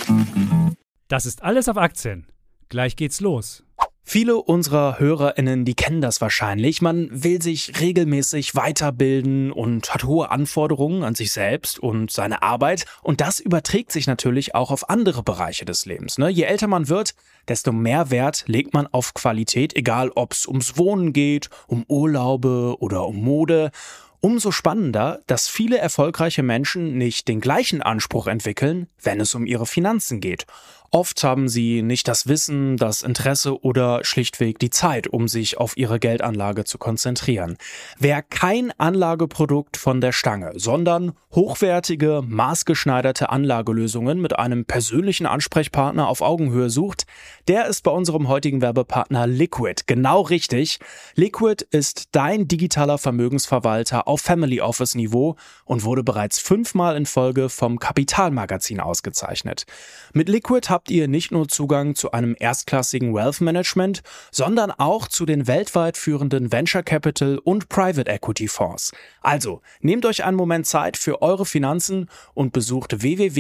Das ist alles auf Aktien. Gleich geht's los. Viele unserer HörerInnen, die kennen das wahrscheinlich. Man will sich regelmäßig weiterbilden und hat hohe Anforderungen an sich selbst und seine Arbeit. Und das überträgt sich natürlich auch auf andere Bereiche des Lebens. Je älter man wird, desto mehr Wert legt man auf Qualität, egal ob es ums Wohnen geht, um Urlaube oder um Mode. Umso spannender, dass viele erfolgreiche Menschen nicht den gleichen Anspruch entwickeln, wenn es um ihre Finanzen geht. Oft haben sie nicht das Wissen, das Interesse oder schlichtweg die Zeit, um sich auf ihre Geldanlage zu konzentrieren. Wer kein Anlageprodukt von der Stange, sondern hochwertige, maßgeschneiderte Anlagelösungen mit einem persönlichen Ansprechpartner auf Augenhöhe sucht, der ist bei unserem heutigen Werbepartner Liquid genau richtig. Liquid ist dein digitaler Vermögensverwalter auf Family Office Niveau und wurde bereits 5-mal in Folge vom Kapital-Magazin ausgezeichnet. Mit Liquid habt ihr nicht nur Zugang zu einem erstklassigen Wealth Management, sondern auch zu den weltweit führenden Venture Capital und Private Equity Fonds. Also, nehmt euch einen Moment Zeit für eure Finanzen und besucht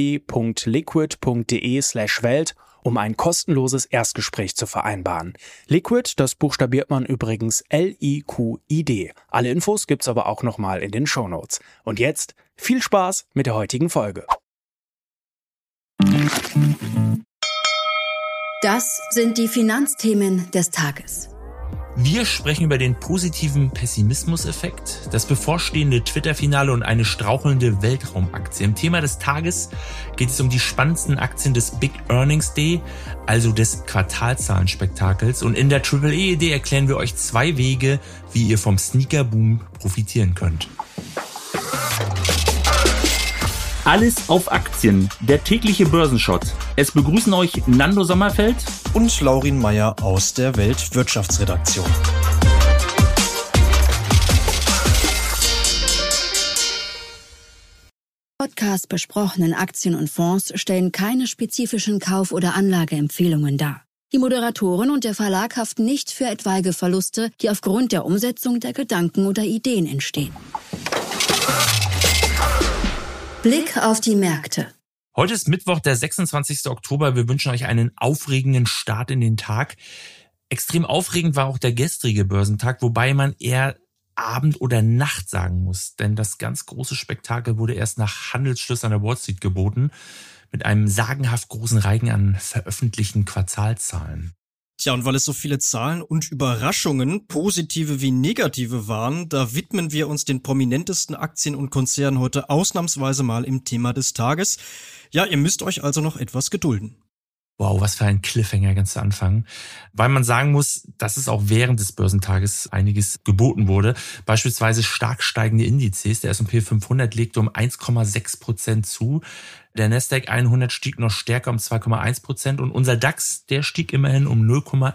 www.liquid.de/welt, um ein kostenloses Erstgespräch zu vereinbaren. Liquid, das buchstabiert man übrigens Liquid. Alle Infos gibt's aber auch nochmal in den Shownotes. Und jetzt viel Spaß mit der heutigen Folge. Das sind die Finanzthemen des Tages. Wir sprechen über den positiven Pessimismus-Effekt, das bevorstehende Twitter-Finale und eine strauchelnde Weltraumaktie. Im Thema des Tages geht es um die spannendsten Aktien des Big Earnings Day, also des Quartalzahlenspektakels. Und in der Triple-E-Idee erklären wir euch 2 Wege, wie ihr vom Sneaker-Boom profitieren könnt. Alles auf Aktien, der tägliche Börsenshot. Es begrüßen euch Nando Sommerfeld und Laurin Meyer aus der Weltwirtschaftsredaktion. Podcast besprochenen Aktien und Fonds stellen keine spezifischen Kauf- oder Anlageempfehlungen dar. Die Moderatoren und der Verlag haften nicht für etwaige Verluste, die aufgrund der Umsetzung der Gedanken oder Ideen entstehen. Blick auf die Märkte. Heute ist Mittwoch, der 26. Oktober. Wir wünschen euch einen aufregenden Start in den Tag. Extrem aufregend war auch der gestrige Börsentag, wobei man eher Abend oder Nacht sagen muss. Denn das ganz große Spektakel wurde erst nach Handelsschluss an der Wall Street geboten, mit einem sagenhaft großen Reigen an veröffentlichten Quartalzahlen. Tja, und weil es so viele Zahlen und Überraschungen, positive wie negative waren, da widmen wir uns den prominentesten Aktien und Konzernen heute ausnahmsweise mal im Thema des Tages. Ja, ihr müsst euch also noch etwas gedulden. Wow, was für ein Cliffhanger ganz zu Anfang. Weil man sagen muss, dass es auch während des Börsentages einiges geboten wurde. Beispielsweise stark steigende Indizes. Der S&P 500 legte um 1,6% zu. Der Nasdaq 100 stieg noch stärker um 2,1% und unser DAX, der stieg immerhin um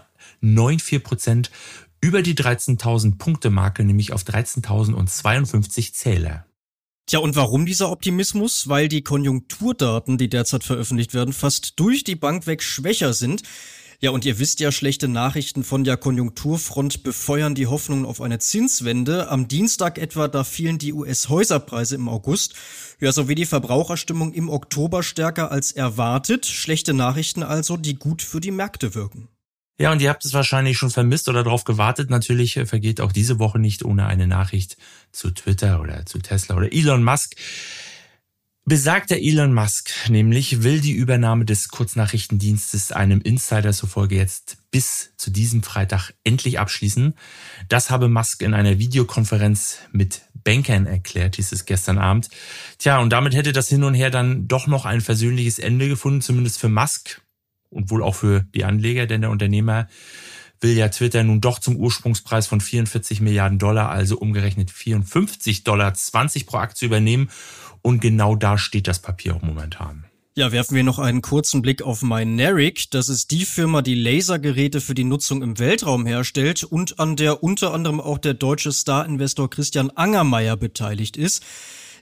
0,94% über die 13.000 Punkte Marke, nämlich auf 13.052 Zähler. Tja, und warum dieser Optimismus? Weil die Konjunkturdaten, die derzeit veröffentlicht werden, fast durch die Bank weg schwächer sind. Ja, und ihr wisst ja, schlechte Nachrichten von der Konjunkturfront befeuern die Hoffnungen auf eine Zinswende. Am Dienstag etwa, da fielen die US-Häuserpreise im August. Ja, sowie die Verbraucherstimmung im Oktober stärker als erwartet. Schlechte Nachrichten also, die gut für die Märkte wirken. Ja, und ihr habt es wahrscheinlich schon vermisst oder darauf gewartet. Natürlich vergeht auch diese Woche nicht ohne eine Nachricht zu Twitter oder zu Tesla oder Elon Musk. Besagter Elon Musk nämlich will die Übernahme des Kurznachrichtendienstes einem Insider zufolge jetzt bis zu diesem Freitag endlich abschließen. Das habe Musk in einer Videokonferenz mit Bankern erklärt, hieß es gestern Abend. Tja, und damit hätte das Hin und Her dann doch noch ein versöhnliches Ende gefunden, zumindest für Musk. Und wohl auch für die Anleger, denn der Unternehmer will ja Twitter nun doch zum Ursprungspreis von 44 Milliarden Dollar, also umgerechnet $54,20 pro Aktie übernehmen. Und genau da steht das Papier auch momentan. Ja, werfen wir noch einen kurzen Blick auf Mynaric. Das ist die Firma, die Lasergeräte für die Nutzung im Weltraum herstellt und an der unter anderem auch der deutsche Star-Investor Christian Angermayer beteiligt ist.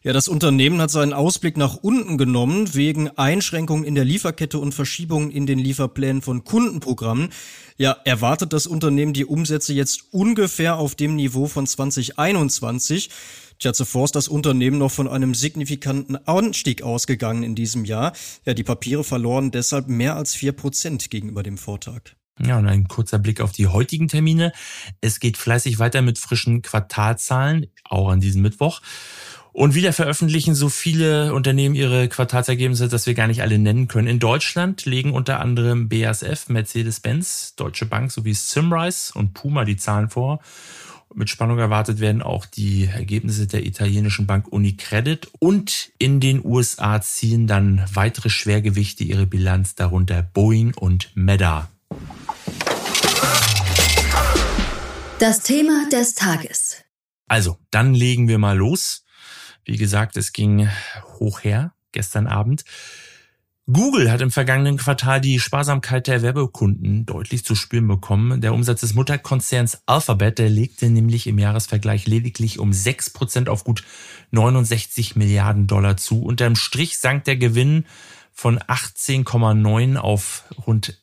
Ja, das Unternehmen hat seinen Ausblick nach unten genommen wegen Einschränkungen in der Lieferkette und Verschiebungen in den Lieferplänen von Kundenprogrammen. Ja, erwartet das Unternehmen die Umsätze jetzt ungefähr auf dem Niveau von 2021. Tja, zuvor ist das Unternehmen noch von einem signifikanten Anstieg ausgegangen in diesem Jahr. Ja, die Papiere verloren deshalb mehr als 4% gegenüber dem Vortag. Ja, und ein kurzer Blick auf die heutigen Termine. Es geht fleißig weiter mit frischen Quartalzahlen, auch an diesem Mittwoch. Und wieder veröffentlichen so viele Unternehmen ihre Quartalsergebnisse, dass wir gar nicht alle nennen können. In Deutschland legen unter anderem BASF, Mercedes-Benz, Deutsche Bank sowie Symrise und Puma die Zahlen vor. Mit Spannung erwartet werden auch die Ergebnisse der italienischen Bank Unicredit. Und in den USA ziehen dann weitere Schwergewichte ihre Bilanz, darunter Boeing und Meta. Das Thema des Tages. Also, dann legen wir mal los. Wie gesagt, es ging hoch her gestern Abend. Google hat im vergangenen Quartal die Sparsamkeit der Werbekunden deutlich zu spüren bekommen. Der Umsatz des Mutterkonzerns Alphabet, der legte nämlich im Jahresvergleich lediglich um 6% auf gut 69 Milliarden Dollar zu. Unterm Strich sank der Gewinn von 18,9 auf rund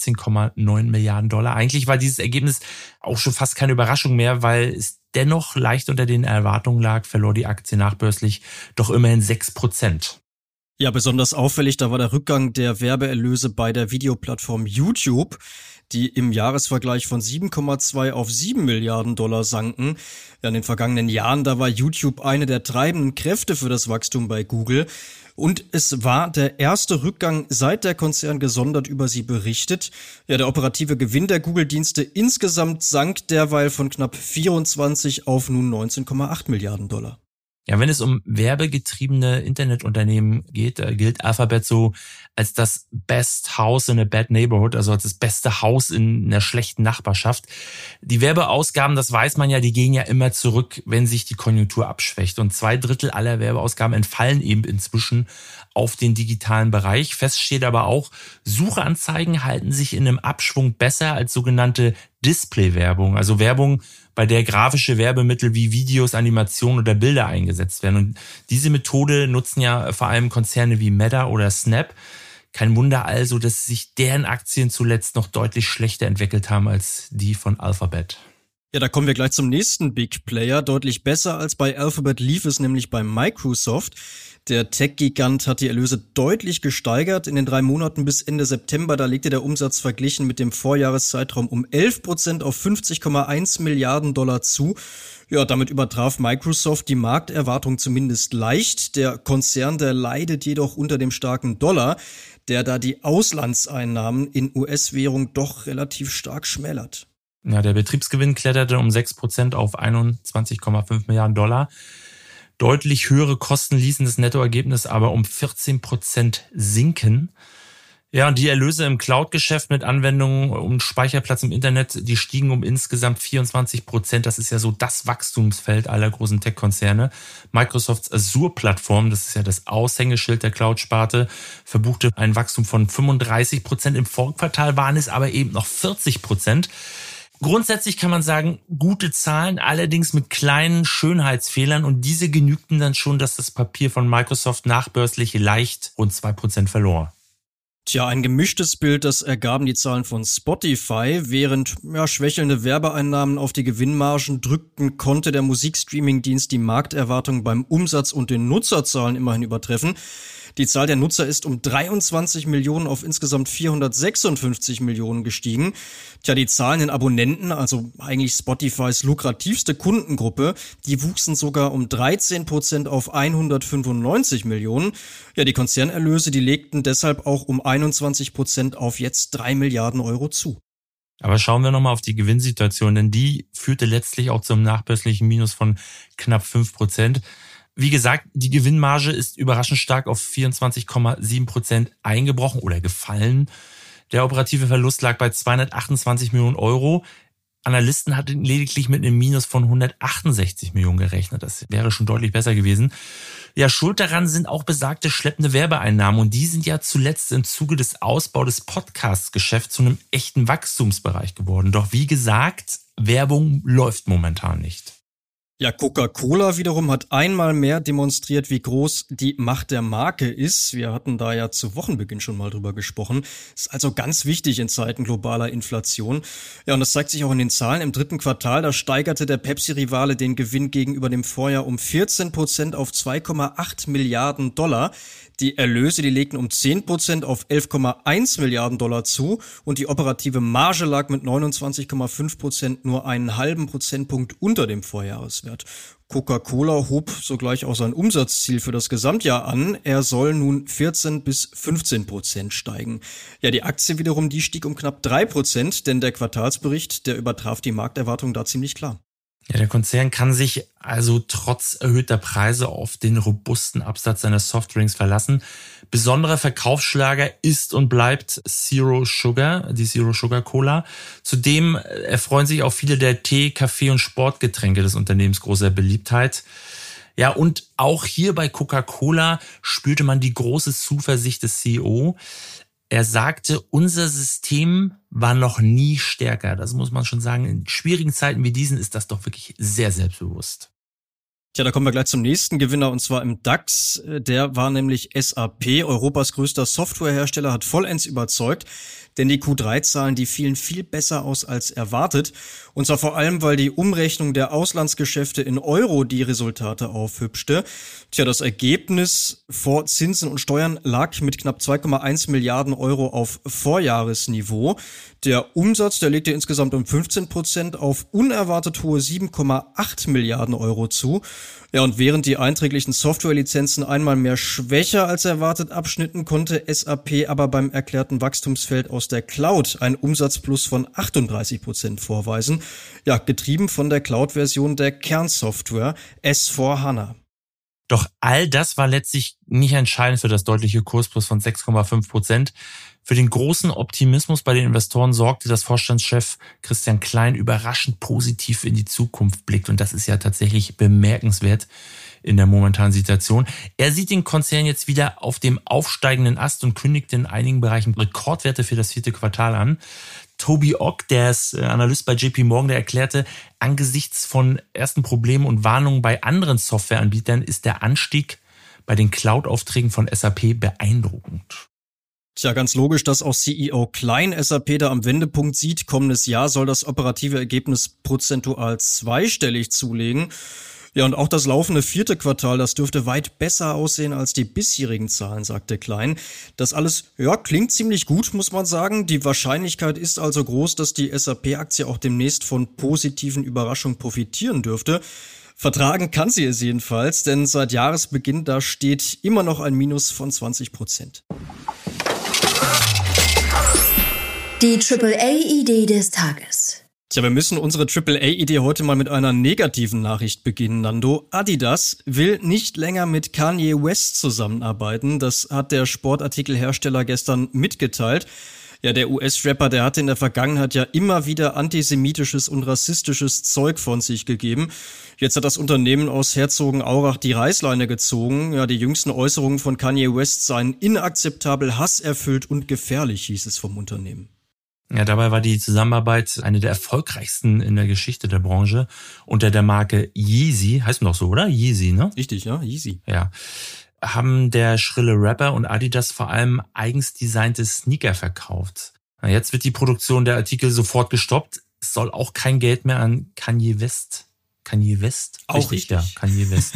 13,9 Milliarden Dollar. Eigentlich war dieses Ergebnis auch schon fast keine Überraschung mehr, weil es dennoch leicht unter den Erwartungen lag, verlor die Aktie nachbörslich doch immerhin 6%. Ja, besonders auffällig, da war der Rückgang der Werbeerlöse bei der Videoplattform YouTube, die im Jahresvergleich von 7,2 auf 7 Milliarden Dollar sanken. Ja, in den vergangenen Jahren, da war YouTube eine der treibenden Kräfte für das Wachstum bei Google. Und es war der erste Rückgang, seit der Konzern gesondert über sie berichtet. Ja, der operative Gewinn der Google-Dienste insgesamt sank derweil von knapp 24 auf nun 19,8 Milliarden Dollar. Ja, wenn es um werbegetriebene Internetunternehmen geht, gilt Alphabet so als das Best House in a Bad Neighborhood, also als das beste Haus in einer schlechten Nachbarschaft. Die Werbeausgaben, das weiß man ja, die gehen ja immer zurück, wenn sich die Konjunktur abschwächt. Und 2/3 aller Werbeausgaben entfallen eben inzwischen auf den digitalen Bereich. Fest steht aber auch, Suchanzeigen halten sich in einem Abschwung besser als sogenannte Display-Werbung, also Werbung, bei der grafische Werbemittel wie Videos, Animationen oder Bilder eingesetzt werden. Und diese Methode nutzen ja vor allem Konzerne wie Meta oder Snap. Kein Wunder also, dass sich deren Aktien zuletzt noch deutlich schlechter entwickelt haben als die von Alphabet. Ja, da kommen wir gleich zum nächsten Big Player. Deutlich besser als bei Alphabet lief es nämlich bei Microsoft. Der Tech-Gigant hat die Erlöse deutlich gesteigert. In den 3 Monaten bis Ende September, da legte der Umsatz verglichen mit dem Vorjahreszeitraum um 11% auf 50,1 Milliarden Dollar zu. Ja, damit übertraf Microsoft die Markterwartung zumindest leicht. Der Konzern, der leidet jedoch unter dem starken Dollar, der da die Auslandseinnahmen in US-Währung doch relativ stark schmälert. Ja, der Betriebsgewinn kletterte um 6% auf 21,5 Milliarden Dollar. Deutlich höhere Kosten ließen das Nettoergebnis aber um 14% sinken. Ja, und die Erlöse im Cloud-Geschäft mit Anwendungen und Speicherplatz im Internet, die stiegen um insgesamt 24%. Das ist ja so das Wachstumsfeld aller großen Tech-Konzerne. Microsofts Azure-Plattform, das ist ja das Aushängeschild der Cloud-Sparte, verbuchte ein Wachstum von 35%. Im Vorquartal waren es aber eben noch 40%. Grundsätzlich kann man sagen, gute Zahlen, allerdings mit kleinen Schönheitsfehlern, und diese genügten dann schon, dass das Papier von Microsoft nachbörslich leicht rund 2% verlor. Tja, ein gemischtes Bild, das ergaben die Zahlen von Spotify. Während schwächelnde Werbeeinnahmen auf die Gewinnmargen drückten, konnte der Musikstreaming-Dienst die Markterwartungen beim Umsatz und den Nutzerzahlen immerhin übertreffen. Die Zahl der Nutzer ist um 23 Millionen auf insgesamt 456 Millionen gestiegen. Tja, die Zahlen in Abonnenten, also eigentlich Spotifys lukrativste Kundengruppe, die wuchsen sogar um 13% auf 195 Millionen. Ja, die Konzernerlöse, die legten deshalb auch um 21% auf jetzt 3 Milliarden Euro zu. Aber schauen wir nochmal auf die Gewinnsituation, denn die führte letztlich auch zum nachbörslichen Minus von knapp 5%. Wie gesagt, die Gewinnmarge ist überraschend stark auf 24,7% eingebrochen oder gefallen. Der operative Verlust lag bei 228 Millionen Euro. Analysten hatten lediglich mit einem Minus von 168 Millionen gerechnet. Das wäre schon deutlich besser gewesen. Ja, schuld daran sind auch besagte schleppende Werbeeinnahmen. Und die sind ja zuletzt im Zuge des Ausbaus des Podcast-Geschäfts zu einem echten Wachstumsbereich geworden. Doch wie gesagt, Werbung läuft momentan nicht. Ja, Coca-Cola wiederum hat einmal mehr demonstriert, wie groß die Macht der Marke ist. Wir hatten da ja zu Wochenbeginn schon mal drüber gesprochen. Ist also ganz wichtig in Zeiten globaler Inflation. Ja, und das zeigt sich auch in den Zahlen. Im 3. Quartal, da steigerte der Pepsi-Rivale den Gewinn gegenüber dem Vorjahr um 14% auf 2,8 Milliarden $. Die Erlöse, die legten um 10% auf 11,1 Milliarden $ zu und die operative Marge lag mit 29,5% nur einen halben Prozentpunkt unter dem Vorjahreswert. Coca-Cola hob sogleich auch sein Umsatzziel für das Gesamtjahr an. Er soll nun 14-15% steigen. Ja, die Aktie wiederum, die stieg um knapp 3%, denn der Quartalsbericht, der übertraf die Markterwartung da ziemlich klar. Ja, der Konzern kann sich also trotz erhöhter Preise auf den robusten Absatz seiner Softdrinks verlassen. Besonderer Verkaufsschlager ist und bleibt Zero Sugar, die Zero Sugar Cola. Zudem erfreuen sich auch viele der Tee-, Kaffee- und Sportgetränke des Unternehmens großer Beliebtheit. Ja, und auch hier bei Coca-Cola spürte man die große Zuversicht des CEO. Er sagte, unser System war noch nie stärker. Das muss man schon sagen. In schwierigen Zeiten wie diesen ist das doch wirklich sehr selbstbewusst. Tja, da kommen wir gleich zum nächsten Gewinner, und zwar im DAX. Der war nämlich SAP, Europas größter Softwarehersteller, hat vollends überzeugt. Denn die Q3-Zahlen, die fielen viel besser aus als erwartet. Und zwar vor allem, weil die Umrechnung der Auslandsgeschäfte in Euro die Resultate aufhübschte. Tja, das Ergebnis vor Zinsen und Steuern lag mit knapp 2,1 Milliarden Euro auf Vorjahresniveau. Der Umsatz, der legte insgesamt um 15% auf unerwartet hohe 7,8 Milliarden Euro zu. Ja, und während die einträglichen Softwarelizenzen einmal mehr schwächer als erwartet abschnitten, konnte SAP aber beim erklärten Wachstumsfeld aus der Cloud einen Umsatzplus von 38% vorweisen. Ja, getrieben von der Cloud-Version der Kernsoftware S4HANA. Doch all das war letztlich nicht entscheidend für das deutliche Kursplus von 6,5%. Für den großen Optimismus bei den Investoren sorgte, dass Vorstandschef Christian Klein überraschend positiv in die Zukunft blickt. Und das ist ja tatsächlich bemerkenswert in der momentanen Situation. Er sieht den Konzern jetzt wieder auf dem aufsteigenden Ast und kündigt in einigen Bereichen Rekordwerte für das 4. Quartal an. Toby Ogg, der ist Analyst bei JP Morgan, der erklärte, angesichts von ersten Problemen und Warnungen bei anderen Softwareanbietern ist der Anstieg bei den Cloud-Aufträgen von SAP beeindruckend. Tja, ganz logisch, dass auch CEO Klein SAP da am Wendepunkt sieht. Kommendes Jahr soll das operative Ergebnis prozentual zweistellig zulegen. Ja, und auch das laufende 4. Quartal, das dürfte weit besser aussehen als die bisherigen Zahlen, sagte Klein. Das alles, ja, klingt ziemlich gut, muss man sagen. Die Wahrscheinlichkeit ist also groß, dass die SAP-Aktie auch demnächst von positiven Überraschungen profitieren dürfte. Vertragen kann sie es jedenfalls, denn seit Jahresbeginn, da steht immer noch ein Minus von 20%. Die AAA-Idee des Tages. Tja, wir müssen unsere AAA-Idee heute mal mit einer negativen Nachricht beginnen, Nando. Adidas will nicht länger mit Kanye West zusammenarbeiten. Das hat der Sportartikelhersteller gestern mitgeteilt. Ja, der US-Rapper, der hatte in der Vergangenheit ja immer wieder antisemitisches und rassistisches Zeug von sich gegeben. Jetzt hat das Unternehmen aus Herzogenaurach die Reißleine gezogen. Ja, die jüngsten Äußerungen von Kanye West seien inakzeptabel, hasserfüllt und gefährlich, hieß es vom Unternehmen. Ja, dabei war die Zusammenarbeit eine der erfolgreichsten in der Geschichte der Branche unter der Marke Yeezy. Heißt doch so, oder? Yeezy, ne? Richtig, ja, Yeezy. Ja. Haben der schrille Rapper und Adidas vor allem eigens designte Sneaker verkauft. Jetzt wird die Produktion der Artikel sofort gestoppt. Es soll auch kein Geld mehr an Kanye West. Auch richtig. Ja, Kanye West.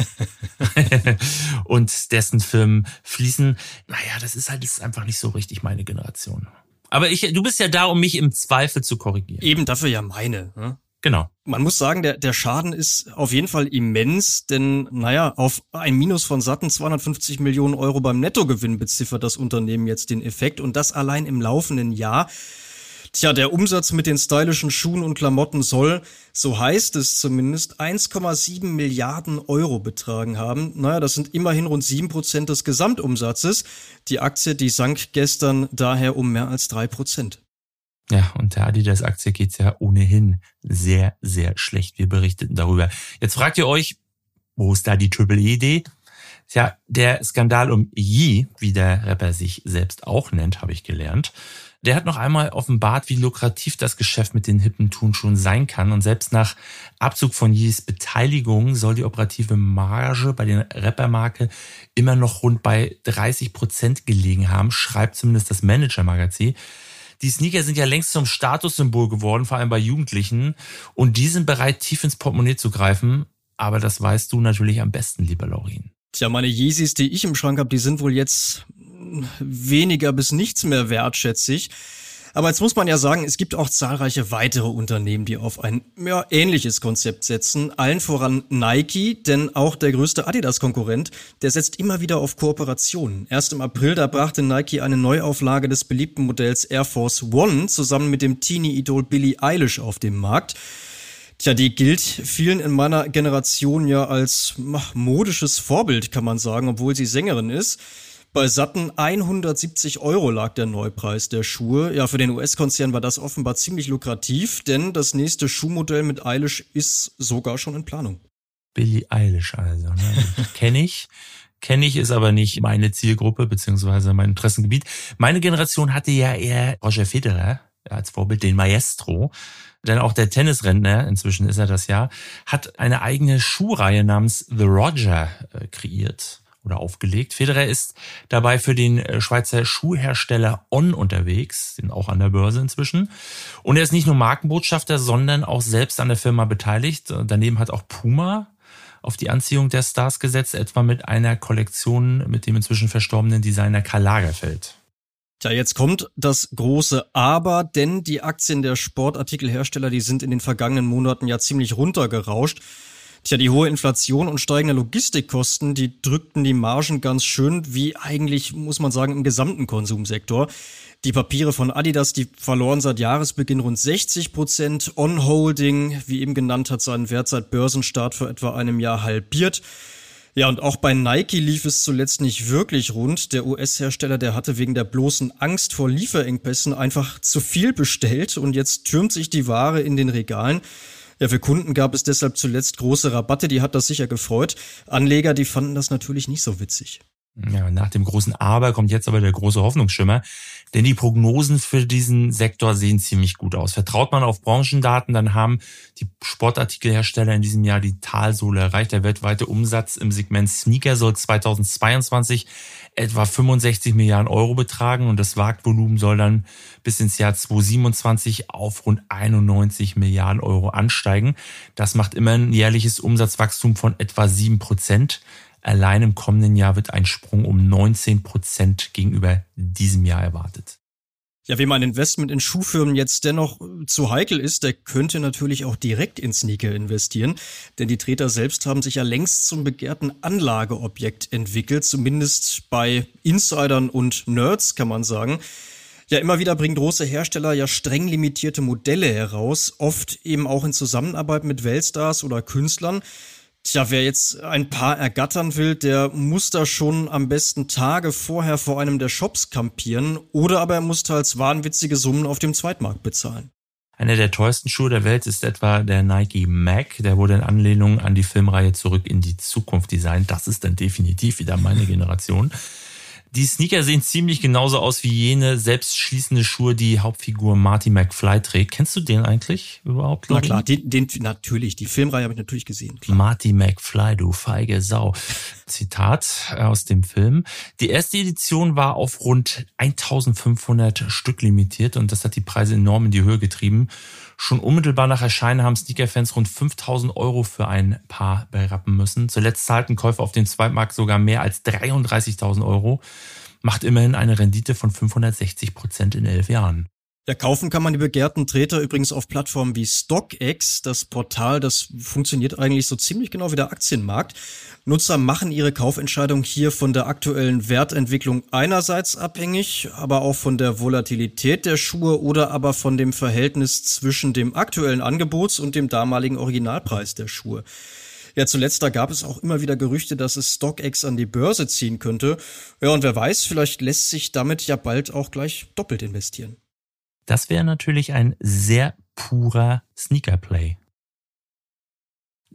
und dessen Firmen fließen. Naja, das ist einfach nicht so richtig meine Generation. Aber du bist ja da, um mich im Zweifel zu korrigieren. Eben dafür ja meine. Ne? Genau. Man muss sagen, der Schaden ist auf jeden Fall immens, denn auf ein Minus von satten 250 Millionen Euro beim Nettogewinn beziffert das Unternehmen jetzt den Effekt, und das allein im laufenden Jahr. Tja, der Umsatz mit den stylischen Schuhen und Klamotten soll, so heißt es zumindest, 1,7 Milliarden Euro betragen haben. Das sind immerhin rund 7% des Gesamtumsatzes. Die Aktie, die sank gestern daher um mehr als 3%. Ja, und der Adidas-Aktie geht's ja ohnehin sehr, sehr schlecht. Wir berichteten darüber. Jetzt fragt ihr euch, wo ist da die AAA-Idee? Ja, der Skandal um Yee, wie der Rapper sich selbst auch nennt, habe ich gelernt, der hat noch einmal offenbart, wie lukrativ das Geschäft mit den hippen Turnschuhen sein kann. Und selbst nach Abzug von Yees Beteiligung soll die operative Marge bei der Rappermarke immer noch rund bei 30% gelegen haben, schreibt zumindest das Manager-Magazin. Die Sneaker sind ja längst zum Statussymbol geworden, vor allem bei Jugendlichen. Und die sind bereit, tief ins Portemonnaie zu greifen. Aber das weißt du natürlich am besten, lieber Laurin. Tja, meine Yeezys, die ich im Schrank habe, die sind wohl jetzt weniger bis nichts mehr wert, schätze ich. Aber jetzt muss man ja sagen, es gibt auch zahlreiche weitere Unternehmen, die auf ein ähnliches Konzept setzen. Allen voran Nike, denn auch der größte Adidas-Konkurrent, der setzt immer wieder auf Kooperationen. Erst im April, da brachte Nike eine Neuauflage des beliebten Modells Air Force One zusammen mit dem Teenie-Idol Billie Eilish auf dem Markt. Tja, die gilt vielen in meiner Generation ja als modisches Vorbild, kann man sagen, obwohl sie Sängerin ist. Bei satten 170 € lag der Neupreis der Schuhe. Ja, für den US-Konzern war das offenbar ziemlich lukrativ, denn das nächste Schuhmodell mit Eilish ist sogar schon in Planung. Billie Eilish also, ne? Kenne ich, ist aber nicht meine Zielgruppe beziehungsweise mein Interessengebiet. Meine Generation hatte ja eher Roger Federer als Vorbild, den Maestro. Denn auch der Tennisrentner, inzwischen ist er das ja, hat eine eigene Schuhreihe namens The Roger kreiert oder aufgelegt. Federer ist dabei für den Schweizer Schuhhersteller On unterwegs, sind auch an der Börse inzwischen. Und er ist nicht nur Markenbotschafter, sondern auch selbst an der Firma beteiligt. Daneben hat auch Puma auf die Anziehung der Stars gesetzt, etwa mit einer Kollektion mit dem inzwischen verstorbenen Designer Karl Lagerfeld. Tja, jetzt kommt das große Aber, denn die Aktien der Sportartikelhersteller, die sind in den vergangenen Monaten ja ziemlich runtergerauscht. Tja, die hohe Inflation und steigende Logistikkosten, die drückten die Margen ganz schön, wie eigentlich, muss man sagen, im gesamten Konsumsektor. Die Papiere von Adidas, die verloren seit Jahresbeginn rund 60%. On Holding, wie eben genannt, hat seinen Wert seit Börsenstart vor etwa einem Jahr halbiert. Ja, und auch bei Nike lief es zuletzt nicht wirklich rund. Der US-Hersteller, der hatte wegen der bloßen Angst vor Lieferengpässen einfach zu viel bestellt und jetzt türmt sich die Ware in den Regalen. Ja, für Kunden gab es deshalb zuletzt große Rabatte, die hat das sicher gefreut. Anleger, die fanden das natürlich nicht so witzig. Ja, nach dem großen Aber kommt jetzt aber der große Hoffnungsschimmer, denn die Prognosen für diesen Sektor sehen ziemlich gut aus. Vertraut man auf Branchendaten, dann haben die Sportartikelhersteller in diesem Jahr die Talsohle erreicht. Der weltweite Umsatz im Segment Sneaker soll 2022 etwa 65 Milliarden € betragen und das Marktvolumen soll dann bis ins Jahr 2027 auf rund 91 Milliarden € ansteigen. Das macht immer ein jährliches Umsatzwachstum von etwa 7%. Allein im kommenden Jahr wird ein Sprung um 19% gegenüber diesem Jahr erwartet. Ja, wem ein Investment in Schuhfirmen jetzt dennoch zu heikel ist, der könnte natürlich auch direkt in Sneaker investieren. Denn die Treter selbst haben sich ja längst zum begehrten Anlageobjekt entwickelt, zumindest bei Insidern und Nerds, kann man sagen. Ja, immer wieder bringen große Hersteller ja streng limitierte Modelle heraus, oft eben auch in Zusammenarbeit mit Weltstars oder Künstlern. Tja, wer jetzt ein Paar ergattern will, der muss da schon am besten Tage vorher vor einem der Shops kampieren oder aber er muss teils wahnwitzige Summen auf dem Zweitmarkt bezahlen. Einer der teuersten Schuhe der Welt ist etwa der Nike Mac. Der wurde in Anlehnung an die Filmreihe Zurück in die Zukunft designt. Das ist dann definitiv wieder meine Generation. Die Sneaker sehen ziemlich genauso aus wie jene selbstschließende Schuhe, die Hauptfigur Marty McFly trägt. Kennst du den eigentlich überhaupt? Na klar, den natürlich. Die Filmreihe habe ich natürlich gesehen. Klar. Marty McFly, du feige Sau. Zitat aus dem Film. Die erste Edition war auf rund 1500 Stück limitiert und das hat die Preise enorm in die Höhe getrieben. Schon unmittelbar nach Erscheinen haben Sneakerfans rund 5.000 € für ein Paar berappen müssen. Zuletzt zahlten Käufer auf dem Zweitmarkt sogar mehr als 33.000 €. Macht immerhin eine Rendite von 560% in 11 Jahren. Ja, kaufen kann man die begehrten Treter übrigens auf Plattformen wie StockX. Das Portal, das funktioniert eigentlich so ziemlich genau wie der Aktienmarkt. Nutzer machen ihre Kaufentscheidung hier von der aktuellen Wertentwicklung einerseits abhängig, aber auch von der Volatilität der Schuhe oder aber von dem Verhältnis zwischen dem aktuellen Angebots- und dem damaligen Originalpreis der Schuhe. Ja, zuletzt, da gab es auch immer wieder Gerüchte, dass es StockX an die Börse ziehen könnte. Ja, und wer weiß, vielleicht lässt sich damit ja bald auch gleich doppelt investieren. Das wäre natürlich ein sehr purer Sneaker-Play.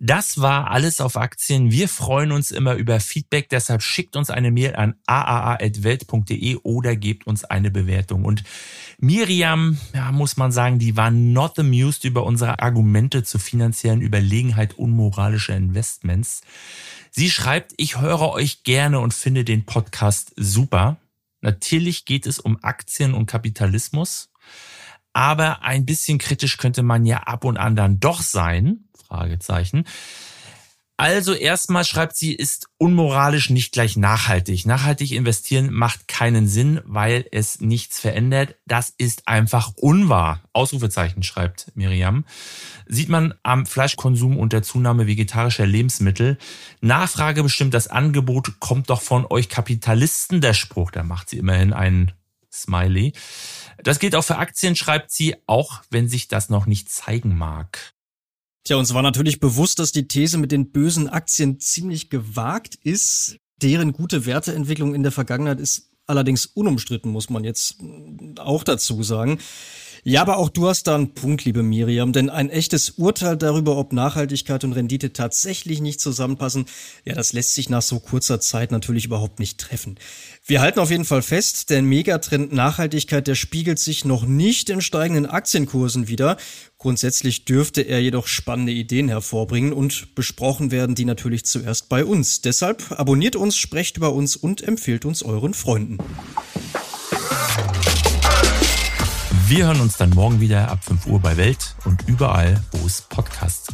Das war alles auf Aktien. Wir freuen uns immer über Feedback, deshalb schickt uns eine Mail an aaa@welt.de oder gebt uns eine Bewertung. Und Miriam, muss man sagen, die war not amused über unsere Argumente zur finanziellen Überlegenheit unmoralischer Investments. Sie schreibt, ich höre euch gerne und finde den Podcast super. Natürlich geht es um Aktien und Kapitalismus, aber ein bisschen kritisch könnte man ja ab und an dann doch sein. Fragezeichen. Also erstmal schreibt sie, ist unmoralisch nicht gleich nachhaltig. Nachhaltig investieren macht keinen Sinn, weil es nichts verändert. Das ist einfach unwahr. Ausrufezeichen, schreibt Miriam. Sieht man am Fleischkonsum und der Zunahme vegetarischer Lebensmittel. Nachfrage bestimmt das Angebot, kommt doch von euch Kapitalisten der Spruch. Da macht sie immerhin einen Smiley. Das gilt auch für Aktien, schreibt sie, auch wenn sich das noch nicht zeigen mag. Tja, uns war natürlich bewusst, dass die These mit den bösen Aktien ziemlich gewagt ist. Deren gute Werteentwicklung in der Vergangenheit ist allerdings unumstritten, muss man jetzt auch dazu sagen. Ja, aber auch du hast da einen Punkt, liebe Miriam, denn ein echtes Urteil darüber, ob Nachhaltigkeit und Rendite tatsächlich nicht zusammenpassen, ja, das lässt sich nach so kurzer Zeit natürlich überhaupt nicht treffen. Wir halten auf jeden Fall fest, der Megatrend Nachhaltigkeit, der spiegelt sich noch nicht in steigenden Aktienkursen wider. Grundsätzlich dürfte er jedoch spannende Ideen hervorbringen und besprochen werden die natürlich zuerst bei uns. Deshalb abonniert uns, sprecht über uns und empfehlt uns euren Freunden. Wir hören uns dann morgen wieder ab 5 Uhr bei Welt und überall, wo es Podcasts gibt.